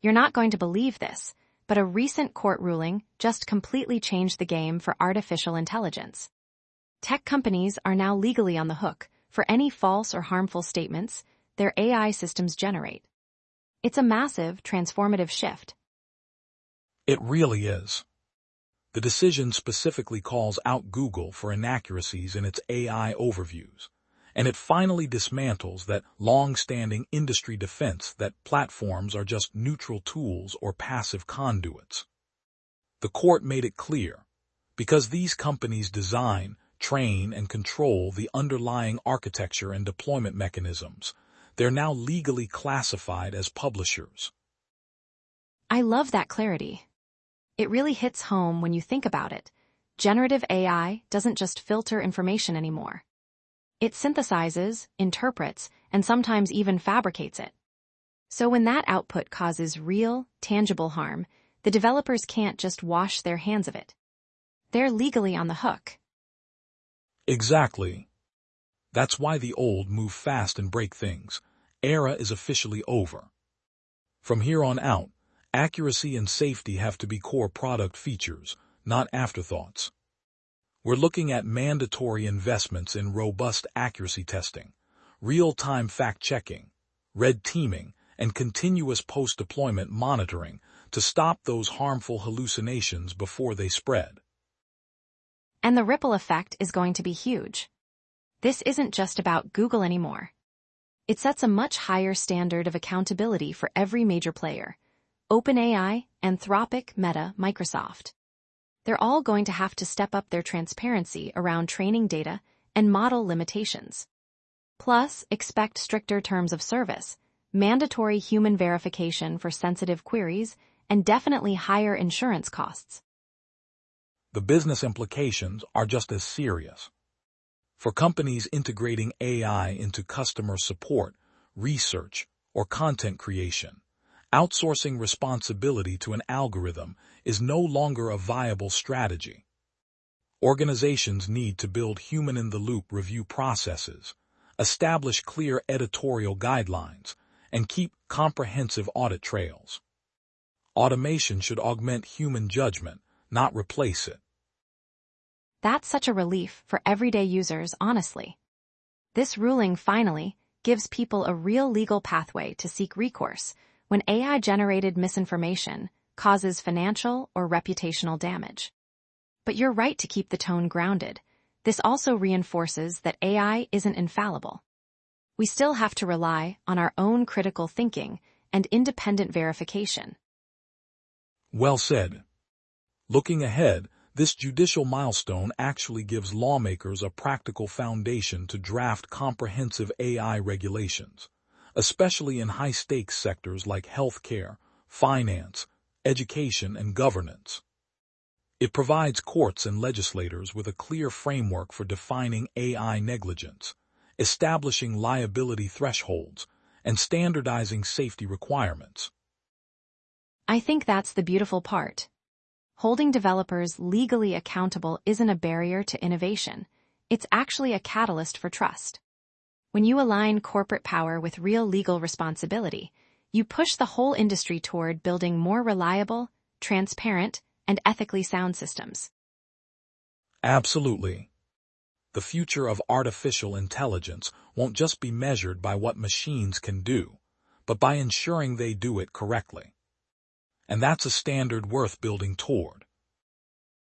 You're not going to believe this, but a recent court ruling just completely changed the game for artificial intelligence. Tech companies are now legally on the hook for any false or harmful statements their AI systems generate. It's a massive, transformative shift. It really is. The decision specifically calls out Google for inaccuracies in its AI overviews, and it finally dismantles that long-standing industry defense that platforms are just neutral tools or passive conduits. The court made it clear, because these companies design, train, and control the underlying architecture and deployment mechanisms, they're now legally classified as publishers. I love that clarity. It really hits home when you think about it. Generative AI doesn't just filter information anymore. It synthesizes, interprets, and sometimes even fabricates it. So when that output causes real, tangible harm, the developers can't just wash their hands of it. They're legally on the hook. Exactly. That's why the old move fast and break things era is officially over. From here on out, accuracy and safety have to be core product features, not afterthoughts. We're looking at mandatory investments in robust accuracy testing, real-time fact-checking, red teaming, and continuous post-deployment monitoring to stop those harmful hallucinations before they spread. And the ripple effect is going to be huge. This isn't just about Google anymore. It sets a much higher standard of accountability for every major player. OpenAI, Anthropic, Meta, Microsoft. They're all going to have to step up their transparency around training data and model limitations. Plus, expect stricter terms of service, mandatory human verification for sensitive queries, and definitely higher insurance costs. The business implications are just as serious. For companies integrating AI into customer support, research, or content creation, outsourcing responsibility to an algorithm is no longer a viable strategy. Organizations need to build human-in-the-loop review processes, establish clear editorial guidelines, and keep comprehensive audit trails. Automation should augment human judgment, not replace it. That's such a relief for everyday users, honestly. This ruling finally gives people a real legal pathway to seek recourse when AI-generated misinformation causes financial or reputational damage. But you're right to keep the tone grounded. This also reinforces that AI isn't infallible. We still have to rely on our own critical thinking and independent verification. Well said. Looking ahead, this judicial milestone actually gives lawmakers a practical foundation to draft comprehensive AI regulations, especially in high-stakes sectors like healthcare, finance, education, and governance. It provides courts and legislators with a clear framework for defining AI negligence, establishing liability thresholds, and standardizing safety requirements. I think that's the beautiful part. Holding developers legally accountable isn't a barrier to innovation. It's actually a catalyst for trust. When you align corporate power with real legal responsibility, you push the whole industry toward building more reliable, transparent, and ethically sound systems. Absolutely. The future of artificial intelligence won't just be measured by what machines can do, but by ensuring they do it correctly. And that's a standard worth building toward.